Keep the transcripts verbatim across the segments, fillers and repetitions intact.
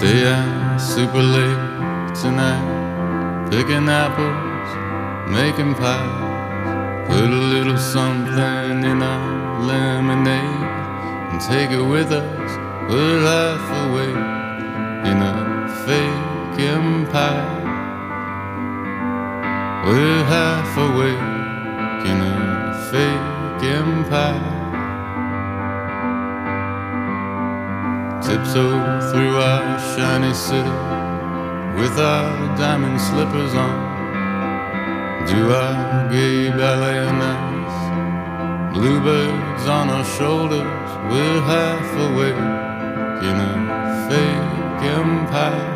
Stay out super late tonight, picking apples, making pies. Put a little something in our lemonade and take it with us. Put half away in a fake empire. We're half awake in a fake empire. Tiptoe through our shiny city with our diamond slippers on. Do our gay ballet nights, bluebirds on our shoulders. We're half awake in a fake empire.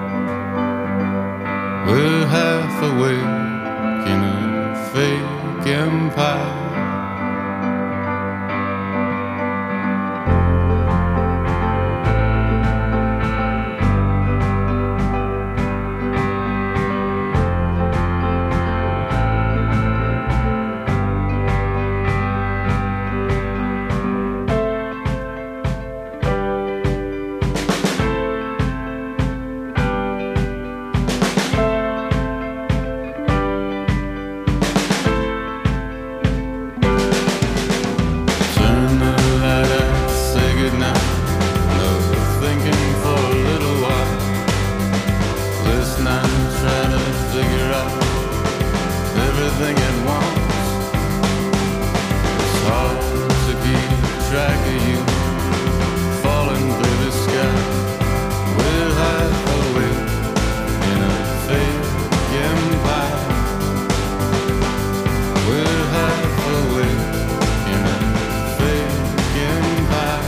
We're half awake in a fake empire. Everything at once. It's hard to keep track of you falling through the sky. We're half awake in a fake empire. We're half awake in a fake empire.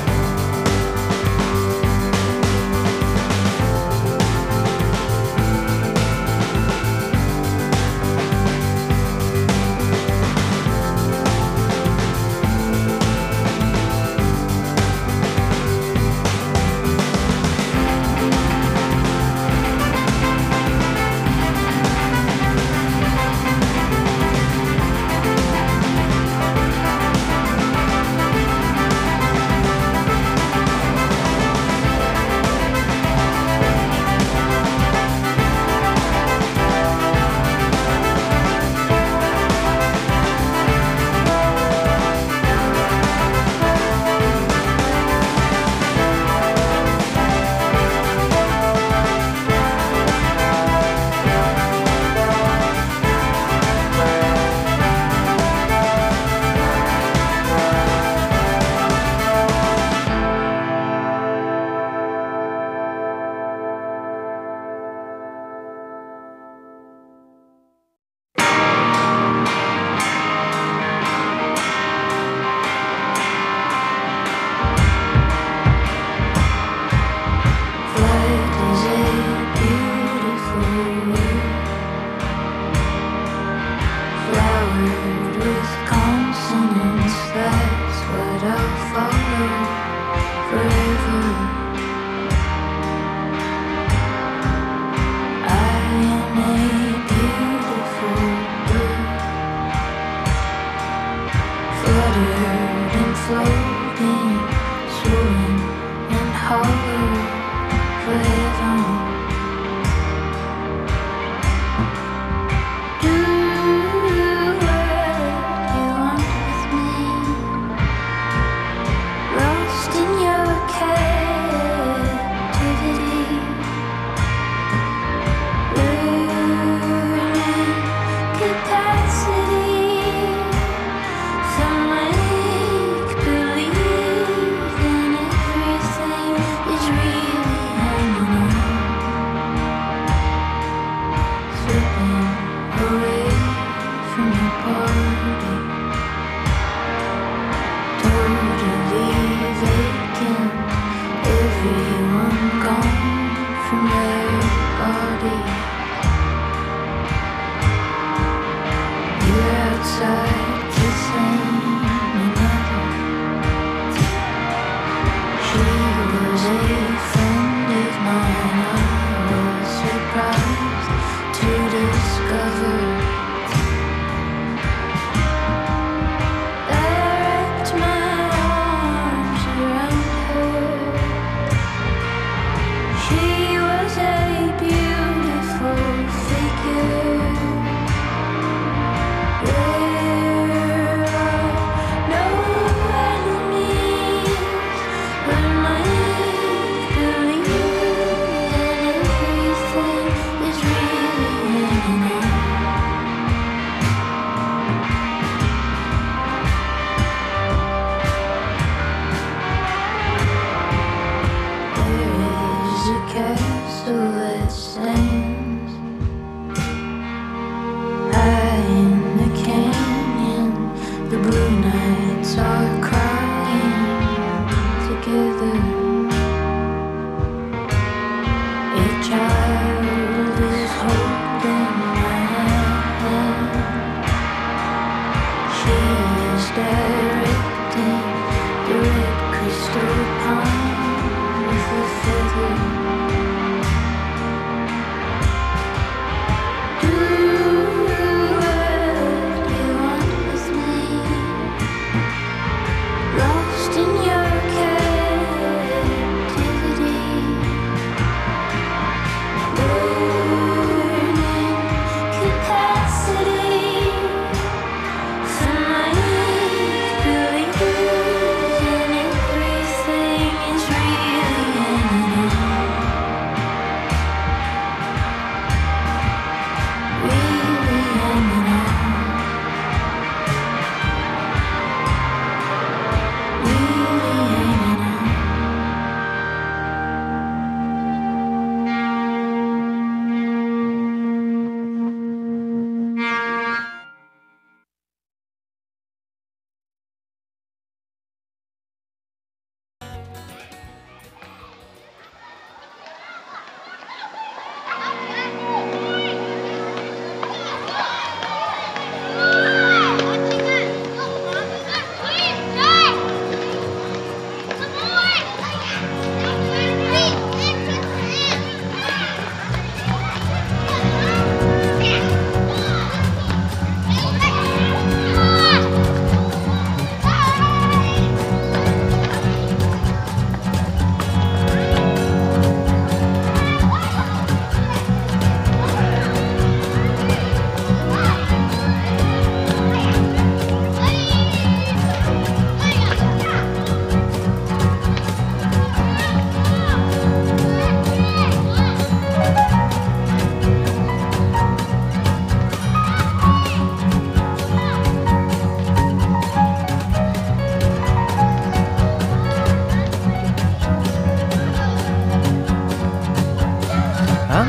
She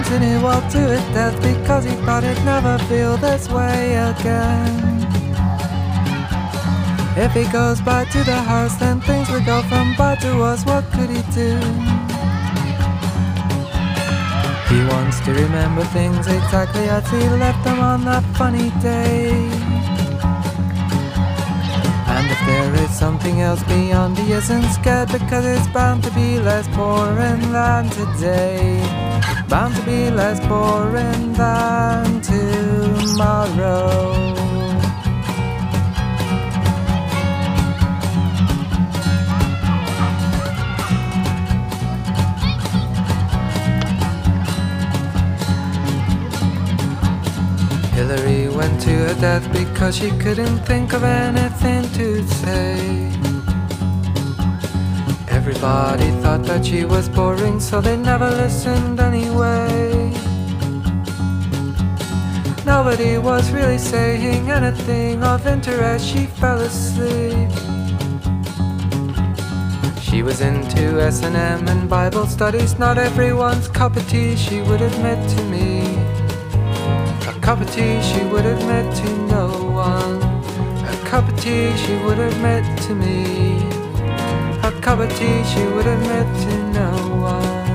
and he walked to his death because he thought he'd never feel this way again. If he goes back to the house, then things will go from bad to worse. What could he do? He wants to remember things exactly as he left them on that funny day. And if there is something else beyond, he isn't scared, because it's bound to be less boring than today. Bound to be less boring than tomorrow. Hillary went to her death because she couldn't think of anything to say. Everybody thought that she was boring, so they never listened anyway. Nobody was really saying anything of interest. She fell asleep. She was into S and M and Bible studies, not everyone's cup of tea, she would admit to me. A cup of tea she would admit to no one. A cup of tea she would admit to me. A cup of tea she would admit to no one.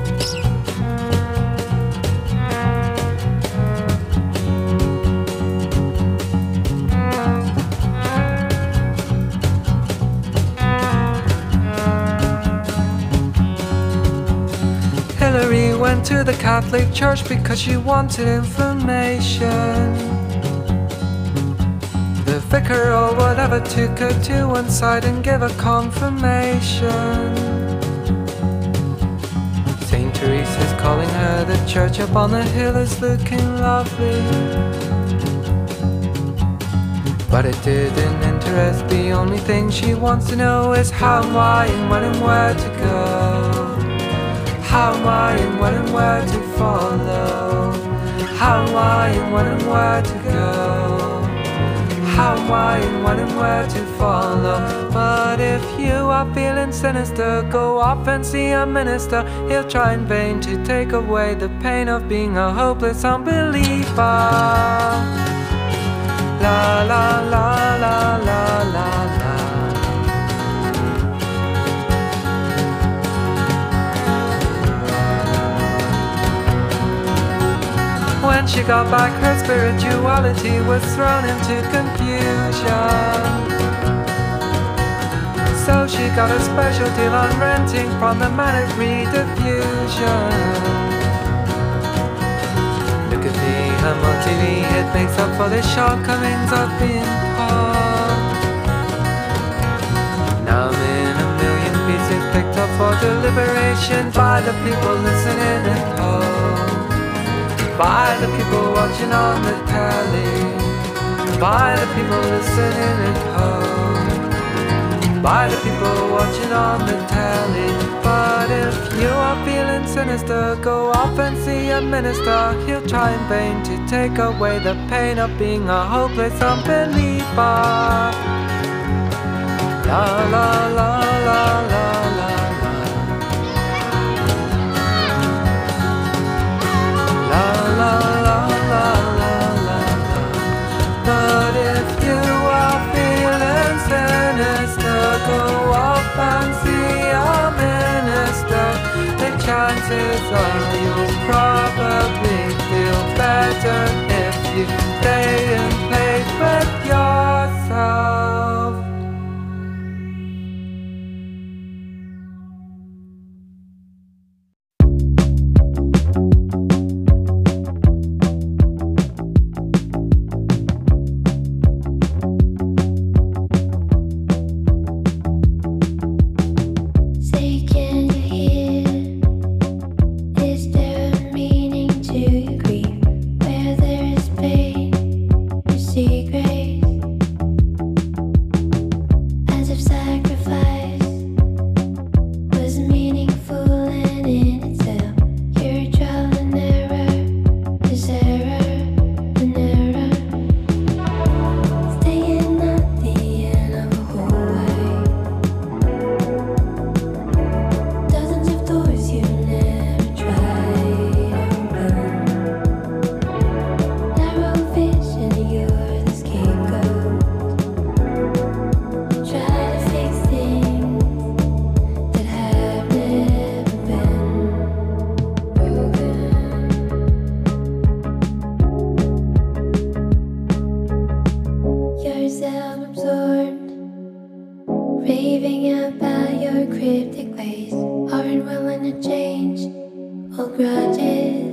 Hillary went to the Catholic Church because she wanted information. The vicar or whatever took her to one side and gave her confirmation. Saint Teresa's calling her, the church up on the hill is looking lovely. But it didn't interest, the only thing she wants to know is how and why and when and where to go. How, why, and when and where to follow. How, why, and when and where to go. How, why, and when and where to follow. But if you are feeling sinister, go off and see a minister. He'll try in vain to take away the pain of being a hopeless unbeliever. La la la la la la la. When she got back, her spirituality was thrown into confusion. So she got a special deal on renting from the Manic Rediffusion. Look at me, I'm on T V, it makes up for the shortcomings of being poor. Now I'm in a million pieces picked up for deliberation by the people listening at home. By the people watching on the telly. By the people listening at home. By the people watching on the telly. But if you are feeling sinister, go off and see a minister. He'll try in vain to take away the pain of being a hopeless unbeliever. La la la la la la. La, la, la, la, la. But if you are feeling sinister, go off and see a minister. The chances are you'll probably feel better if you stay in place with yourself. Thinking about your cryptic ways, aren't willing to change old grudges.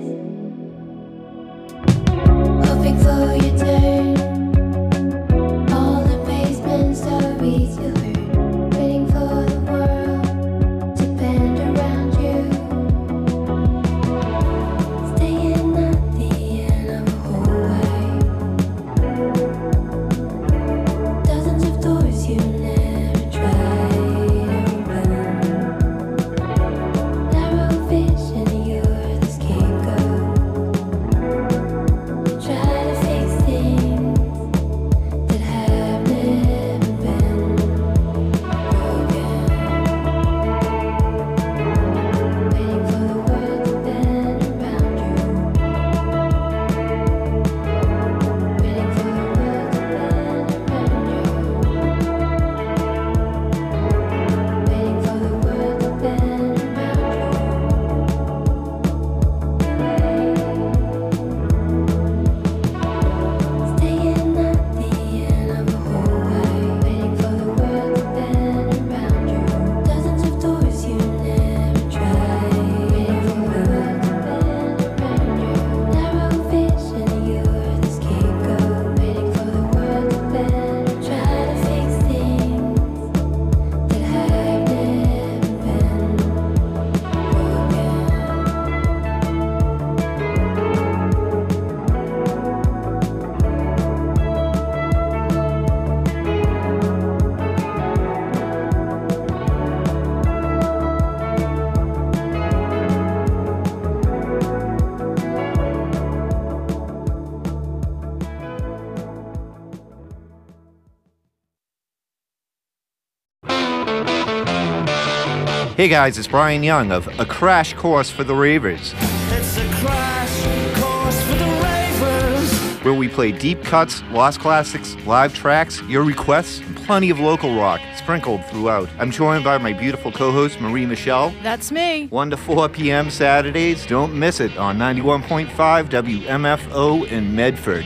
Hoping for your turn, all the basement stories you heard, waiting for the world to bend around you. Staying at the end of a hallway, dozens of doors you never tried open. Narrow vision, you're the scapegoat. Try to fix things that have never been broken. Waiting for the world to bend around you. Waiting for the world to bend around you. Waiting for the world to bend around you. Staying at the end of a hallway, waiting for the world to bend around you. Dozens of doors you never tried, waiting for the world to bend around you. Narrow vision, you're the scapegoat, waiting for the world to bend. Try to fix things that have never been broken. Hey guys, it's Brian Young of A Crash Course for the Ravers, It's a crash course for the ravers. where we play deep cuts, lost classics, live tracks, your requests, and plenty of local rock sprinkled throughout. I'm joined by my beautiful co-host Marie Michelle. That's me. one to four p.m. Saturdays. Don't miss it on ninety-one point five W M F O in Medford.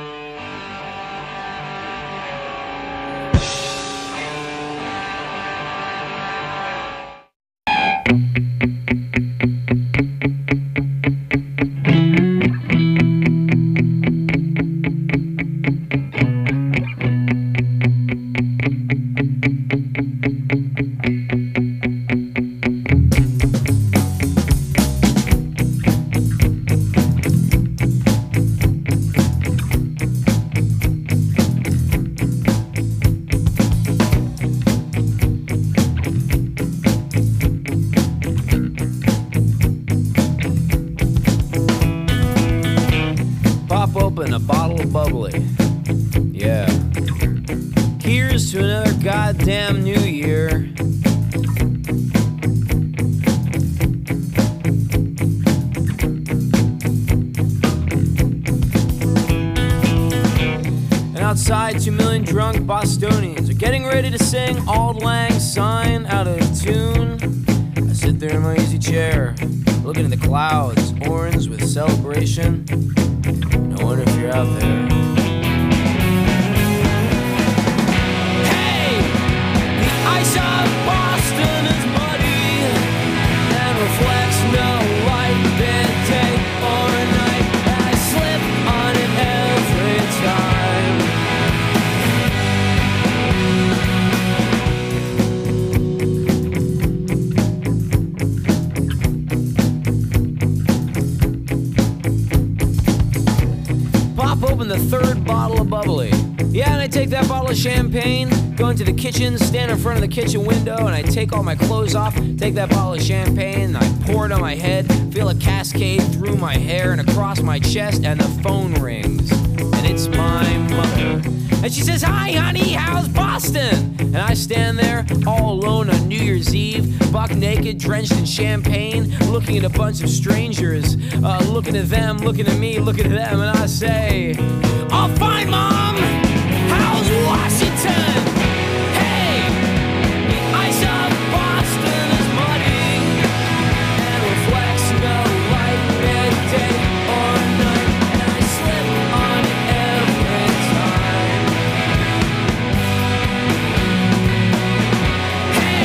Pop open a bottle of bubbly. Yeah. Here's to another goddamn new year. And outside, two million drunk Bostonians are getting ready to sing Auld Lang Syne out of tune. I sit there in my easy chair, looking at the clouds, orange with celebration. I wonder if you're out there. Hey! The ice of Boston is muddy and reflects no light, been day or night. And I slip on it every time. Pop open the third bottle of bubbly. Yeah, and I take that bottle of champagne, go into the kitchen, stand in front of the kitchen window, and I take all my clothes off, take that bottle of champagne, and I pour it on my head, feel a cascade through my hair and across my chest, and the phone rings. And it's my mother. And she says, "Hi, honey, how's Boston?" And I stand there all alone on New Year's Eve, buck naked, drenched in champagne, looking at a bunch of strangers, uh, looking at them, looking at me, looking at them, and I say, "All fine, Mom. How's Washington? Hey, the ice of Boston is muddy and reflects no light, midday or night, and I slip on it every time. Hey,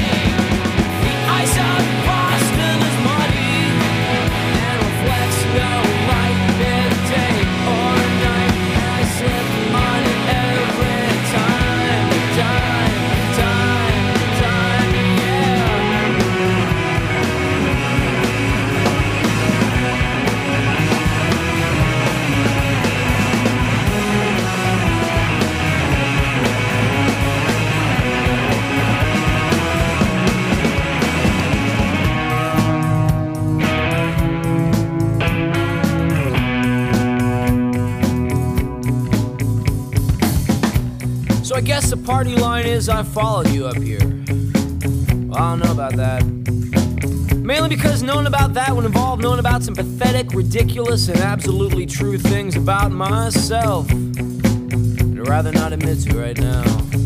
I guess the party line is I followed you up here. Well, I don't know about that. Mainly because knowing about that would involve knowing about some pathetic, ridiculous, and absolutely true things about myself. I'd rather not admit to right now.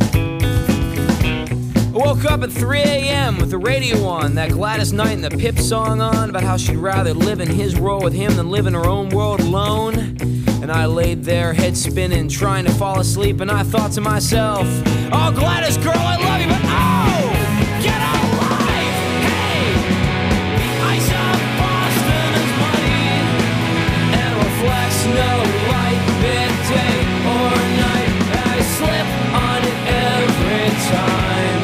I woke up at three a.m. with the radio on, that Gladys Knight and the Pip song on, about how she'd rather live in his world with him than live in her own world alone. And I laid there, head spinning, trying to fall asleep, and I thought to myself, oh, Gladys, girl, I love you, but oh, get a life! Hey, the ice of Boston is muddy and reflects no light, midday or night. I slip on it every time.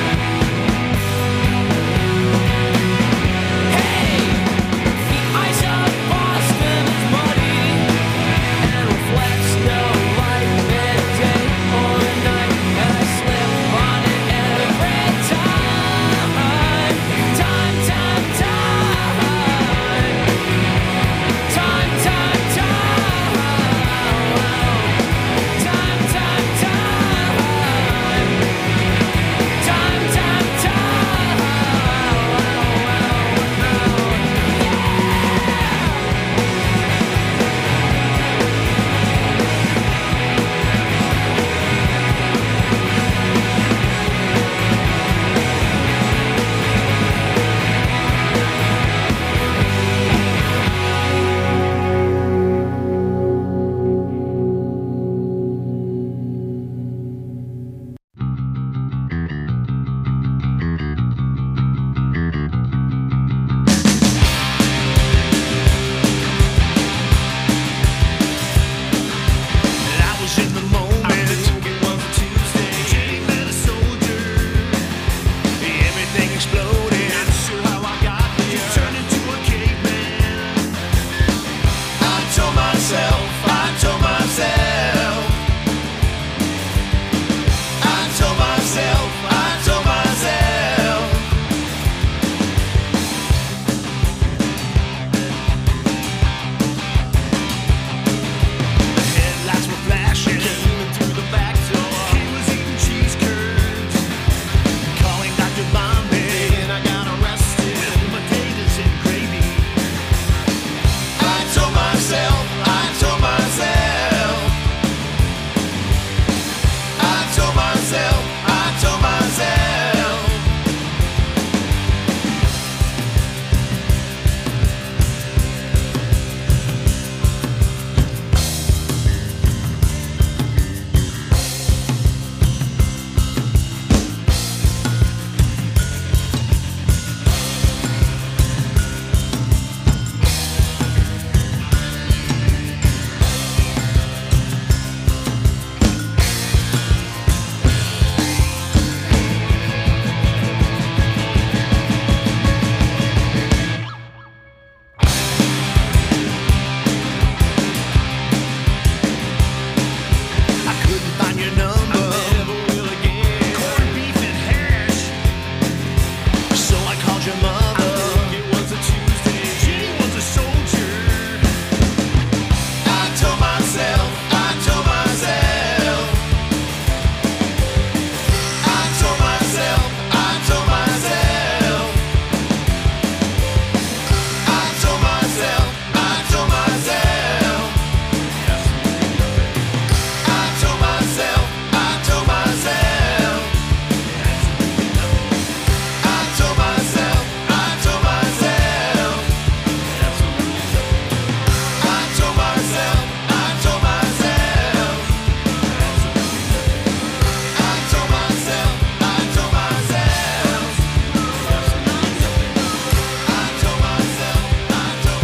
Hey, the ice of Boston is muddy and reflects no light, midday or night. And I slip on it every time. Time, time, time. Time, time, time. Time, time, time. Time, time, time. I was in the moment. It was a Tuesday. Jenny met a soldier. Everything exploded. Not sure how I got here. Turned into a caveman. I told myself. I told myself. I told myself. I told myself. Headlights were flashing, came in through the back door. He was eating cheese curds, calling Doctor Bombay, and I got arrested with potatoes and gravy. I told myself, I told myself, I told myself, I told myself. I couldn't find your number. I never will again. Corned beef and hash. So I called your mother. It was a Tuesday. Jenny was a soldier. I told myself. I told myself. I told myself. I told myself. I told myself. I told myself. I told myself, I told myself. I told myself, I told myself. I told myself, I told myself. I told myself, I told myself. I told myself, I told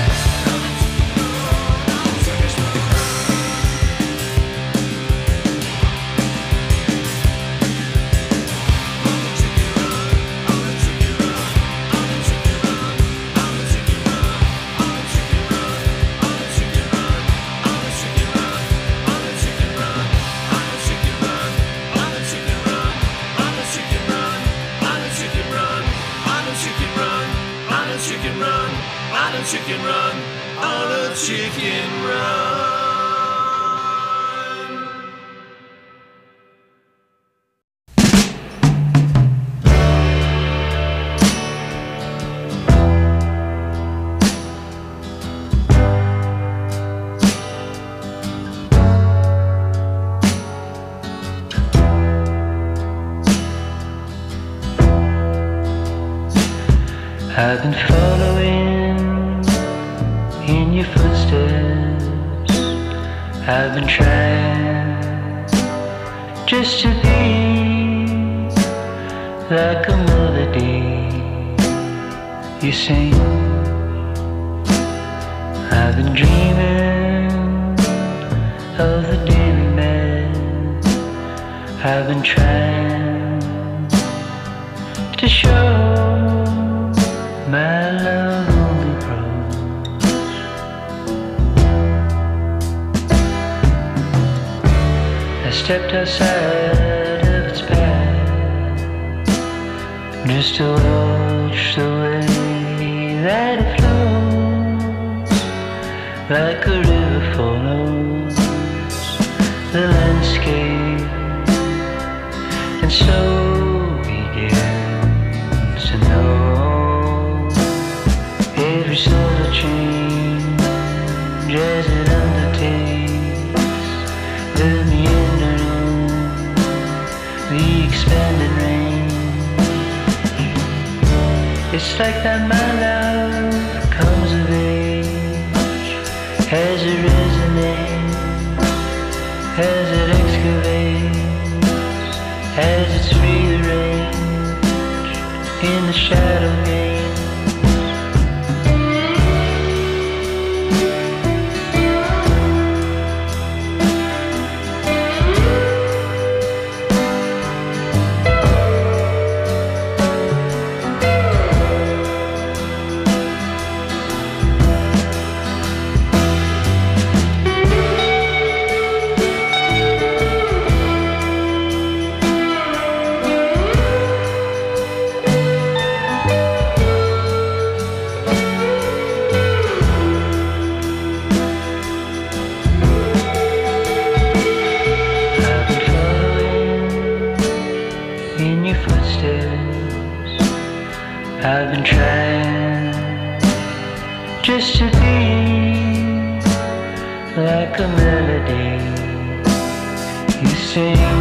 Chicken run, on a chicken run, on a chicken run. I've been following in your footsteps. I've been trying just to be like a melody you sing. I've been dreaming of the day we met. I've been trying to show my love only grows. I stepped outside of its path just to watch the way that it flows, like a river follows the landscape, and so begins to know every subtle change as it undertakes the meandering, the expanding range. It's like that my love comes of age as it resonates, as it excavates, as it's rearranged in the shadow game. I've been trying just to be like a melody you sing.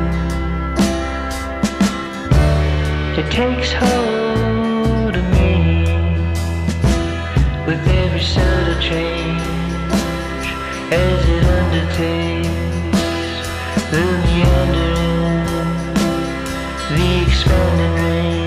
It takes hold of me with every subtle change as it undertakes the meandering, the expanding range.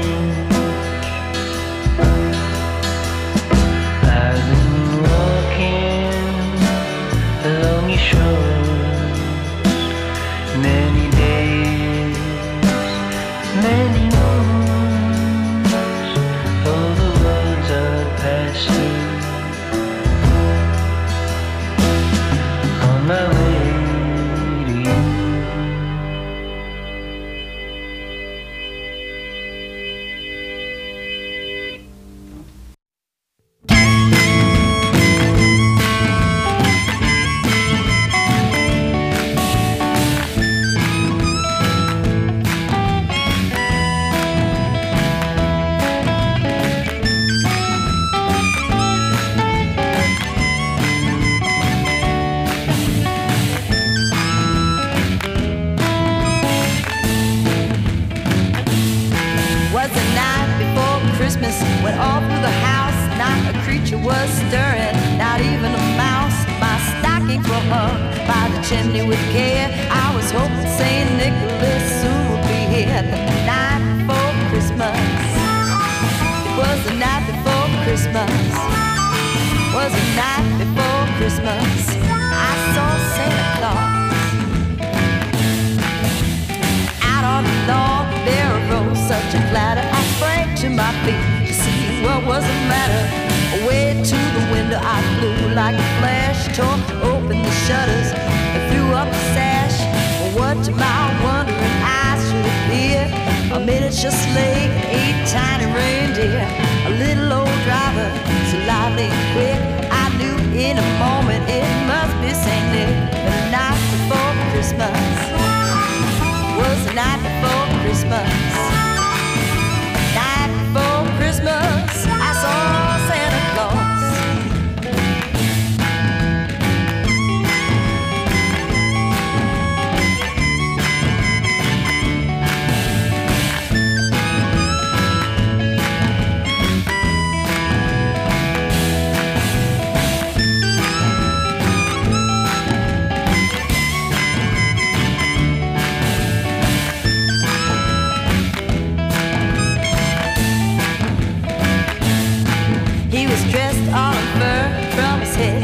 Many days, many moons, all the words I've passed through on my way to you. Went all through the house, not a creature was stirring, not even a mouse. My stockings were hung by the chimney with care. I was hoping Saint Nicholas soon would be here. The night before Christmas, it was the night before Christmas, was the night before Christmas. I saw Santa Claus out on the lawn. There arose such a clatter. I sprang to my feet to see what was the matter. Away to the window I flew like a flash, tore open the shutters and threw up the sash. What to my wondering eyes should appear a miniature sleigh, eight tiny reindeer, a little old driver, so lively and quick. I knew in a moment it must be Saint Nick. The night before Christmas was the night before Christmas. Night before Christmas, I saw Santa Claus.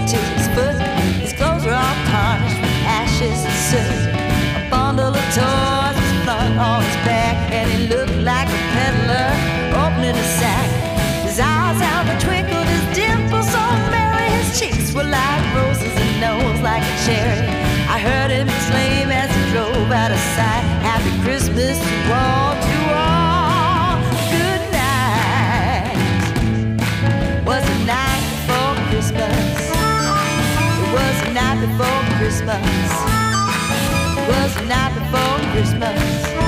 to his foot. His clothes were all tarnished with ashes and soot. A bundle of toys was flung on his back, and he looked like a peddler opening a sack. His eyes how they twinkled, his dimples so merry. His cheeks were like roses and nose like a cherry. I heard him exclaim as he drove out of sight, Happy Christmas to all, to all. Good night. Was the night before Christmas. It was the night before Christmas. It was the night before Christmas.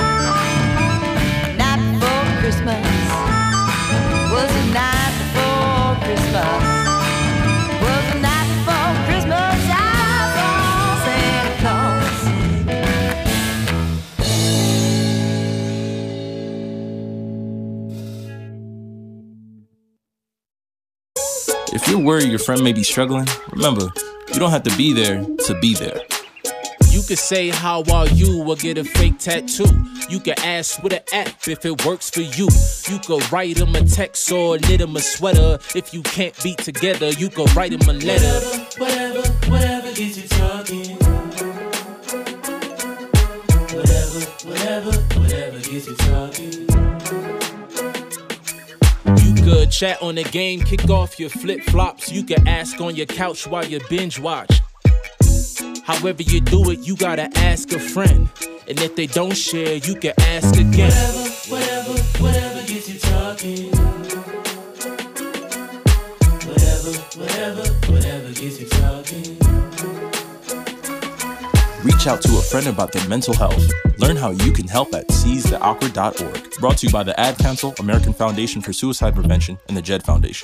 Night before Christmas. Was the night before Christmas. Was the night before Christmas. I saw Santa Claus. If you're worried your friend may be struggling, remember, you don't have to be there to be there. You can say how are you or get a fake tattoo. You can ask with an app if it works for you. You could write him a text or knit him a sweater. If you can't be together, you could write him a letter. Whatever, whatever, whatever gets you talking. Whatever, whatever, whatever gets you talking. You could chat on the game, kick off your flip-flops. You can ask on your couch while you binge watch. However you do it, you gotta ask a friend. And if they don't share, you can ask again. Whatever, whatever, whatever gets you talking. Whatever, whatever, whatever gets you talking. Reach out to a friend about their mental health. Learn how you can help at seize the awkward dot org. Brought to you by the Ad Council, American Foundation for Suicide Prevention, and the Jed Foundation.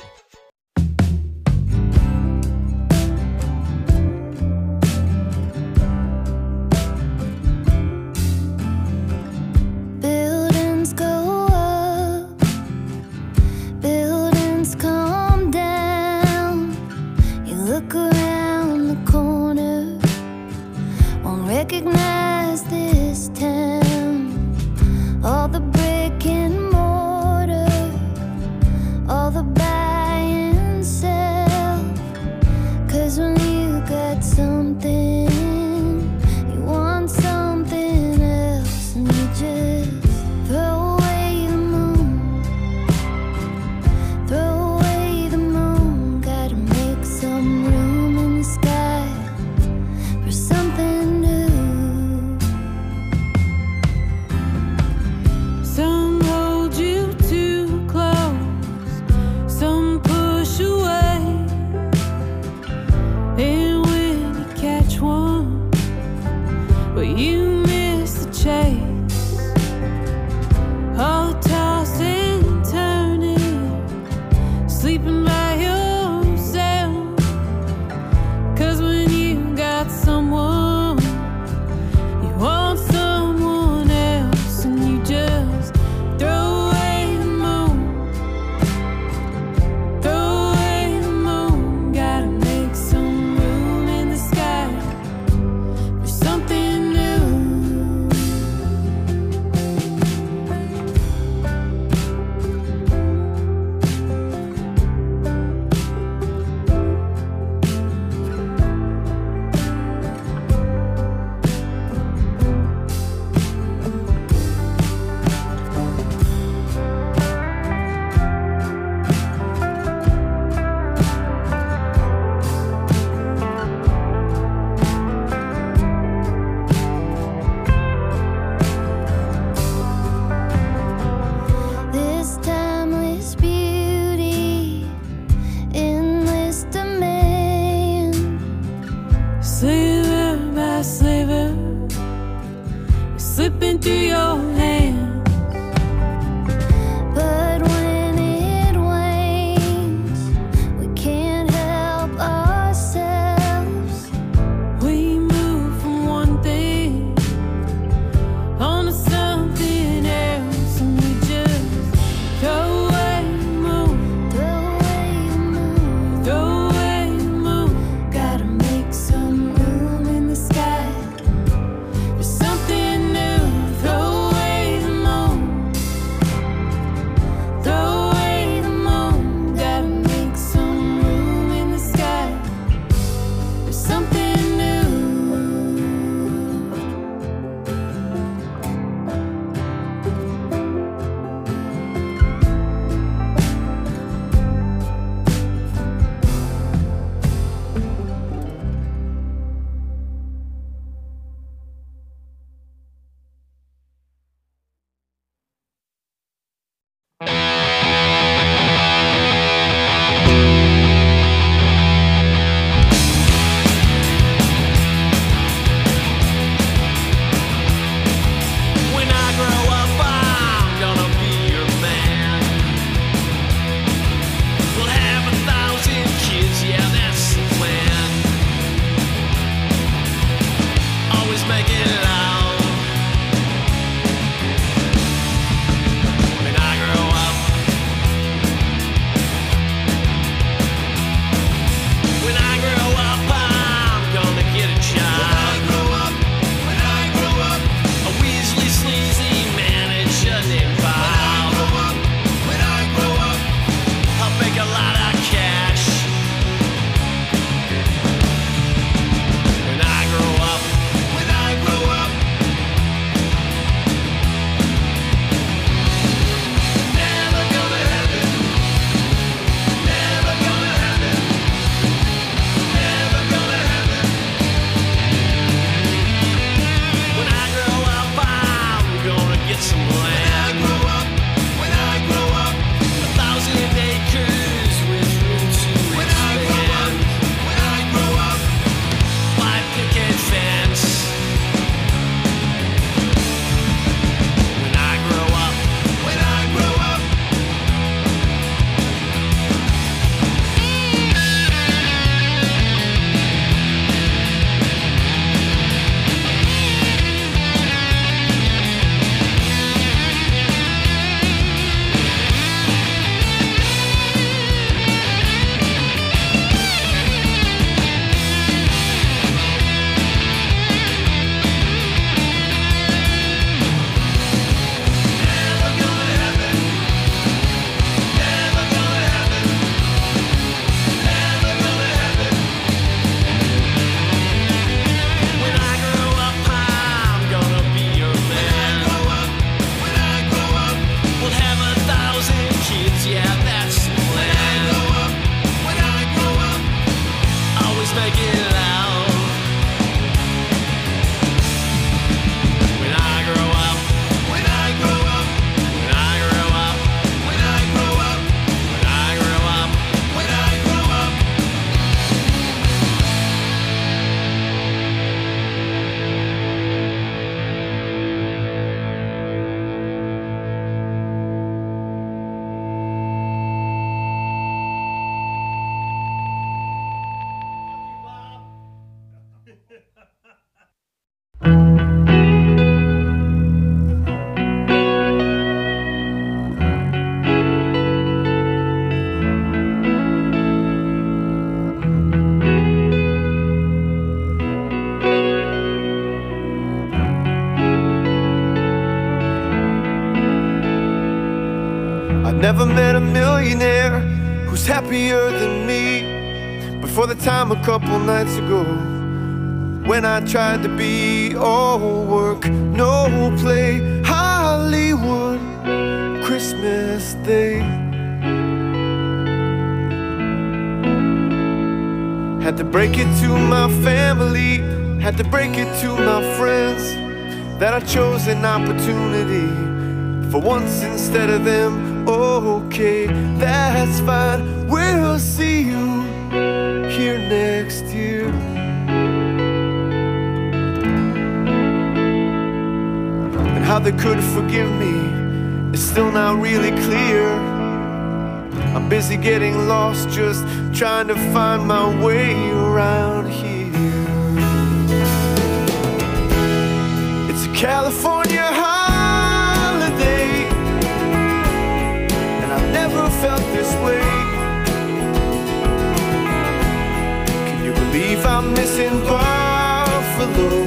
Buildings go up, buildings come down. You look around the corner, won't recognize this town. All the brick and mortar, all the buying never met a millionaire who's happier than me. But for the time a couple nights ago, when I tried to be all work, no play, Hollywood, Christmas Day. Had to break it to my family, had to break it to my friends, that I chose an opportunity for once instead of them. Okay, that's fine, we'll see you here next year. And how they could forgive me is still not really clear. I'm busy getting lost, just trying to find my way around here. It's a California holiday, and I've never felt this way. Can you believe I'm missing Buffalo?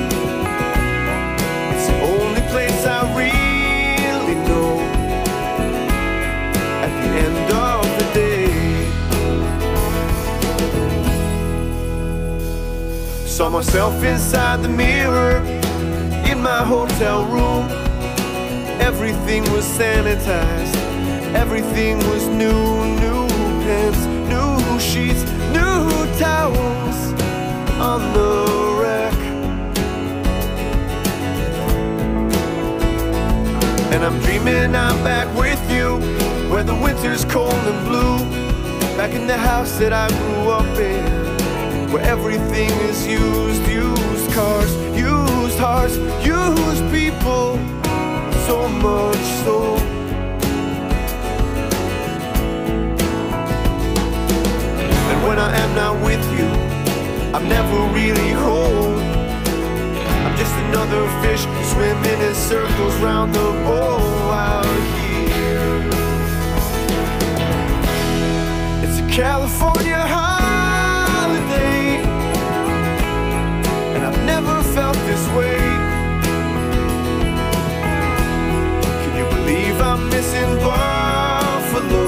It's the only place I really know. At the end of the day, saw myself inside the mirror in my hotel room. Everything was sanitized, everything was new. New pens, new sheets, new towels on the rack. And I'm dreaming I'm back with you, where the winter's cold and blue, back in the house that I grew up in, where everything is used. Used cars, used hearts, used people, so much so. And when I am not with you, I'm never really home. I'm just another fish swimming in circles round the bowl out here. It's a California holiday, and I've never felt this way. Can you believe I'm missing Buffalo?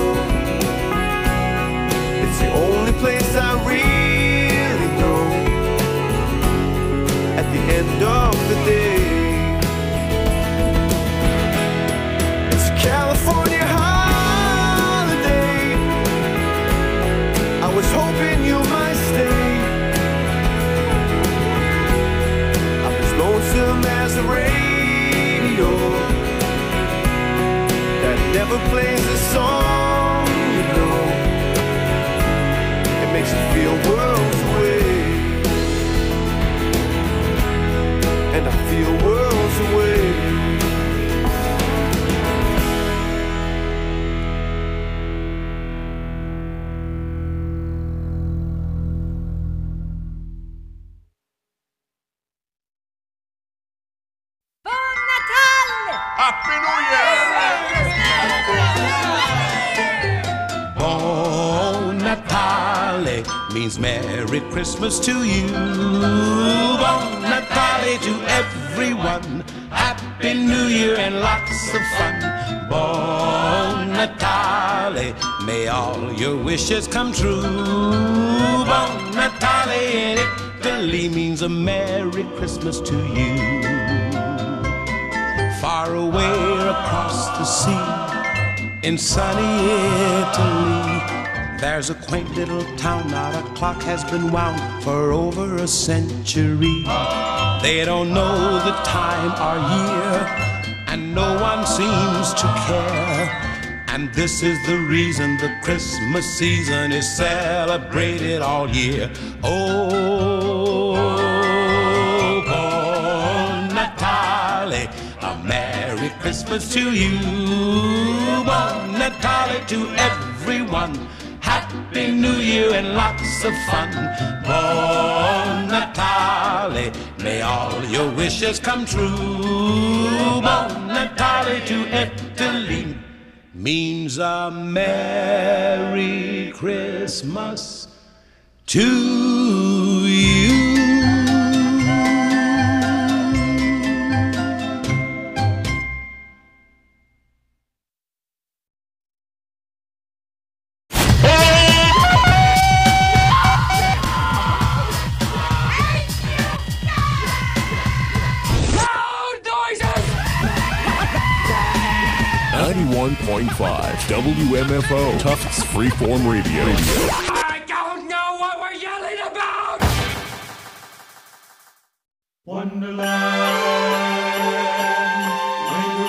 It's the only place I really know. At the end of the day, it's a California holiday. I was hoping you might stay. I'm as lonesome as the radio that never plays a song, you know. It makes you feel worlds away, and I feel worlds away. Happy New Year! Bon Natale means Merry Christmas to you. Bon Natale to everyone. Happy New Year and lots of fun. Bon Natale, may all your wishes come true. Bon Natale in Italy means a Merry Christmas to you. Far away across the sea, in sunny Italy, there's a quaint little town. Not a clock has been wound for over a century. They don't know the time or year, and no one seems to care. And this is the reason the Christmas season is celebrated all year. Oh, Bon Natale, a Merry Christmas to you. Bon Natale to everyone. Happy New Year and lots of fun. Bon Natale, may all your wishes come true. Bon Natale to Italy means a Merry Christmas to you. five W M F O, Tufts Freeform Radio. I don't know what we're yelling about! Wonderland, winter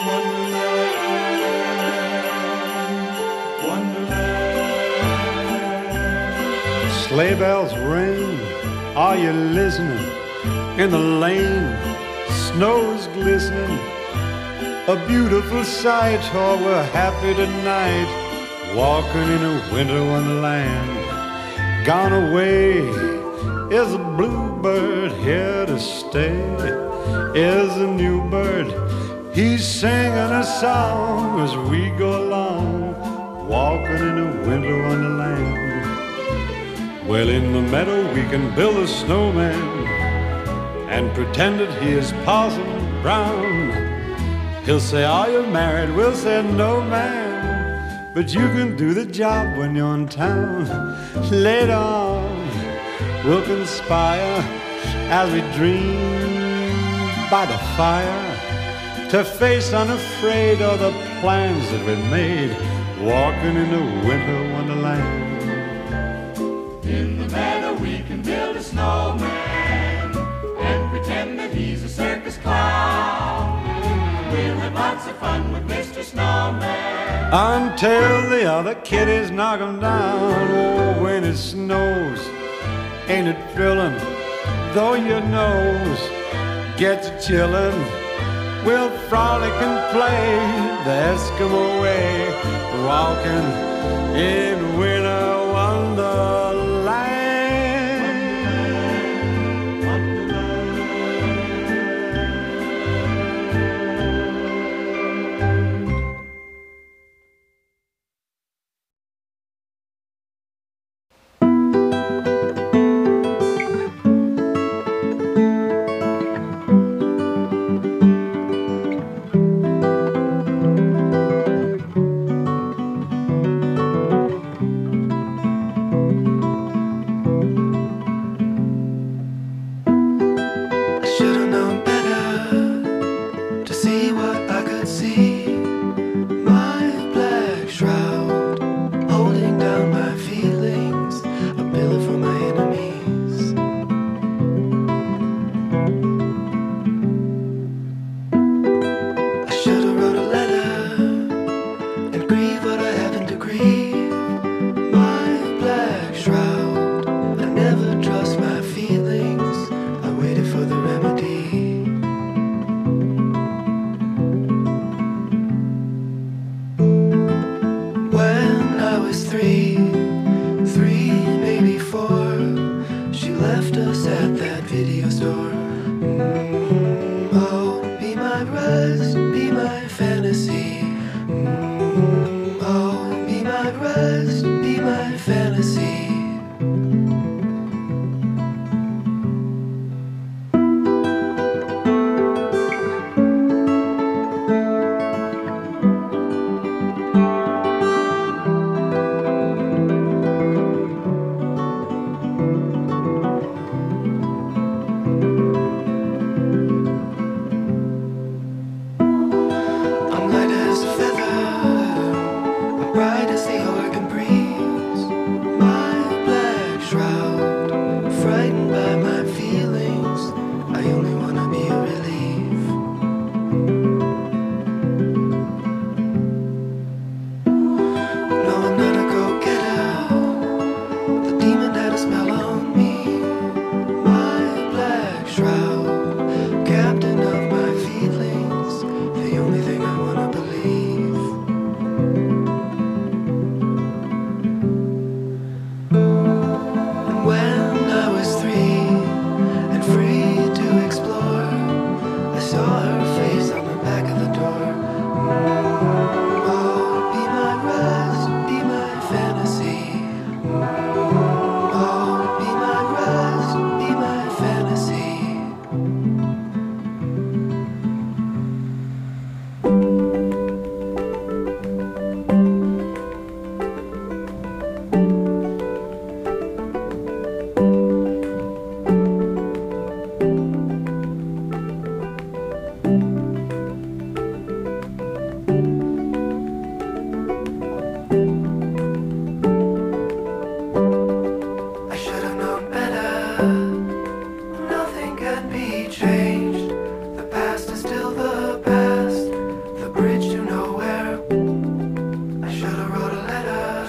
wonderland, wonderland. Sleigh bells ring, are you listening? In the lane, snow's glistening. A beautiful sight, oh, we're happy tonight, walking in a winter wonderland. Gone away is a bluebird, here to stay is a new bird. He's singing a song as we go along, walking in a winter wonderland. Well, in the meadow we can build a snowman and pretend that he is Parson Brown. He'll say, are you married? We'll say, no, man, but you can do the job when you're in town. Later on, we'll conspire as we dream by the fire to face unafraid all the plans that we made, walking in a winter wonderland. In the meadow we can build a snowman and pretend that he's a circus clown. We'll have lots of fun with Mister Snowman Until the other kiddies knock him down. Oh, when it snows, ain't it thrilling? Though your nose gets chillin', we'll frolic and play the Eskimo way, walking in winter wonderland.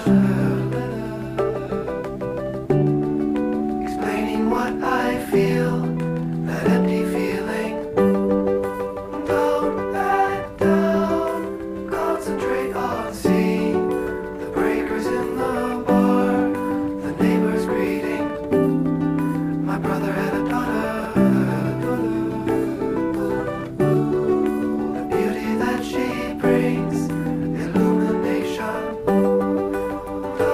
explaining what I feel, that empty feeling. Don't back down, concentrate on seeing the breakers in the bar, the neighbors greeting. My brother had a daughter, the beauty that she brings, illumination.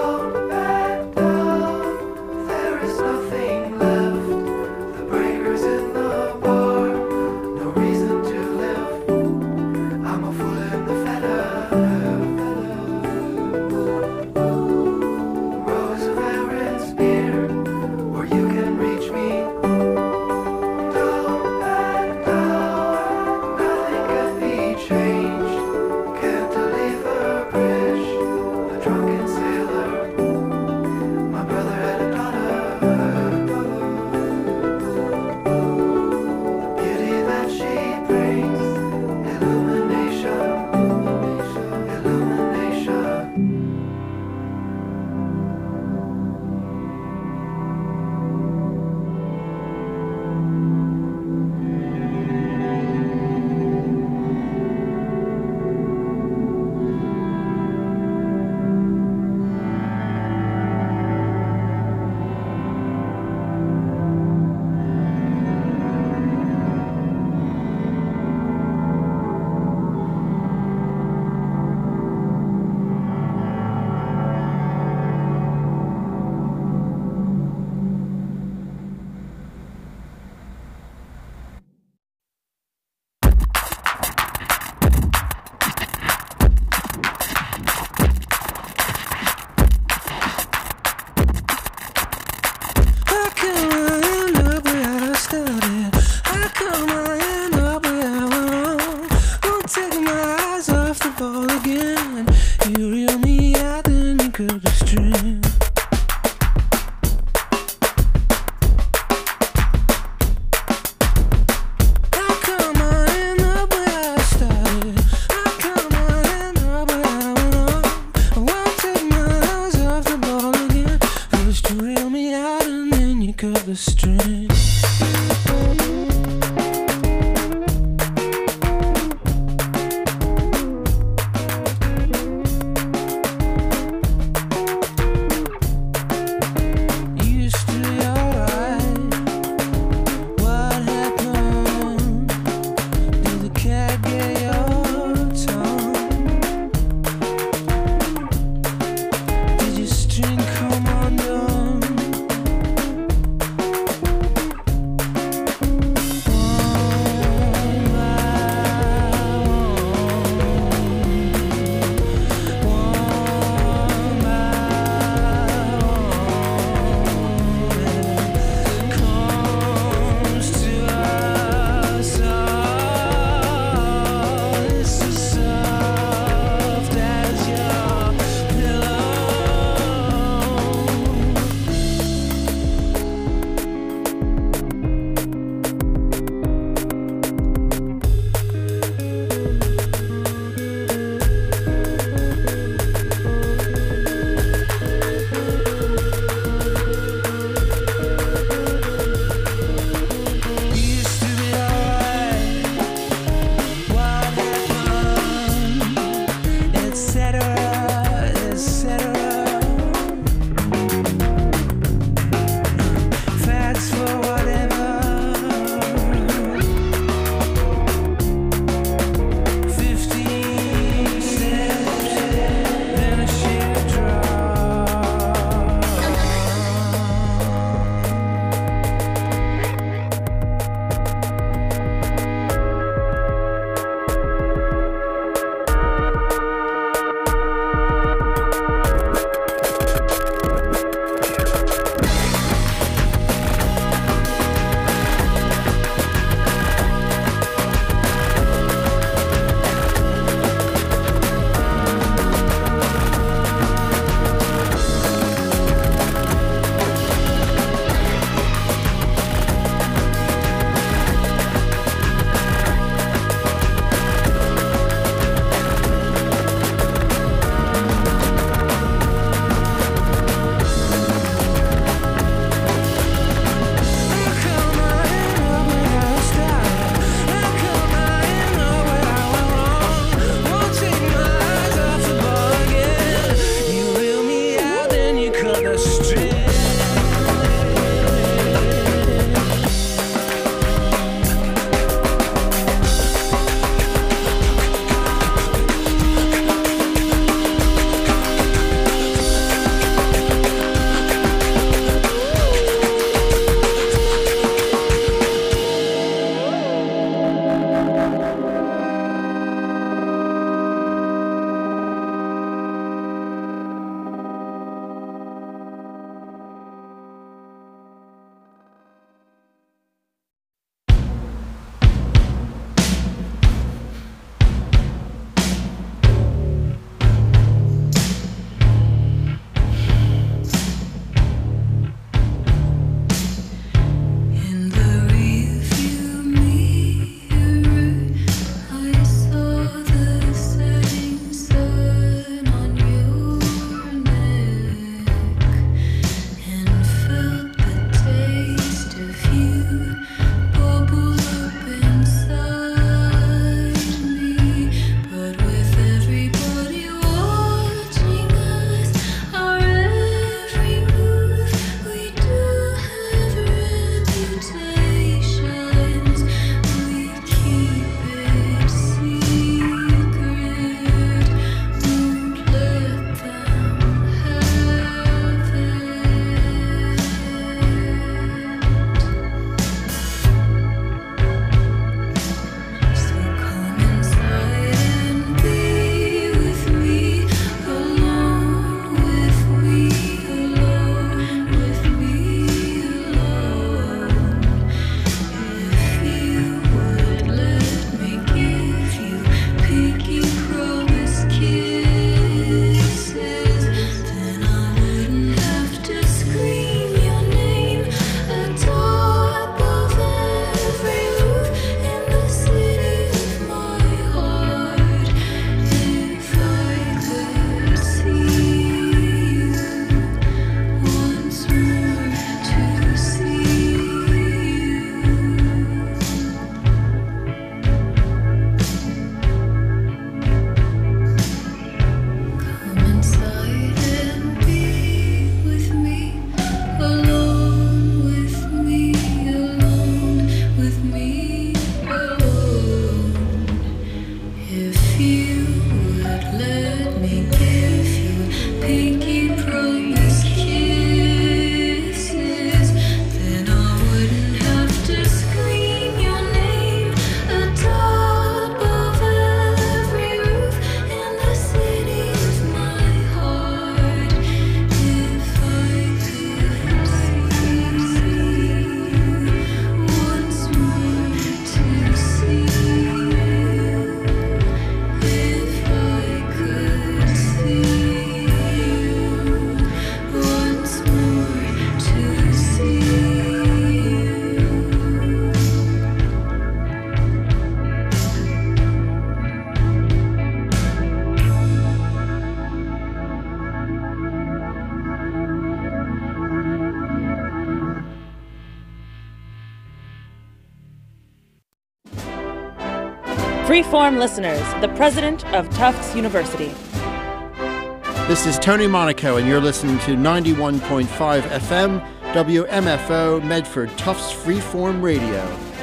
Freeform listeners, the president of Tufts University. This is Tony Monaco, and you're listening to ninety-one point five F M, W M F O, Medford Tufts Freeform Radio.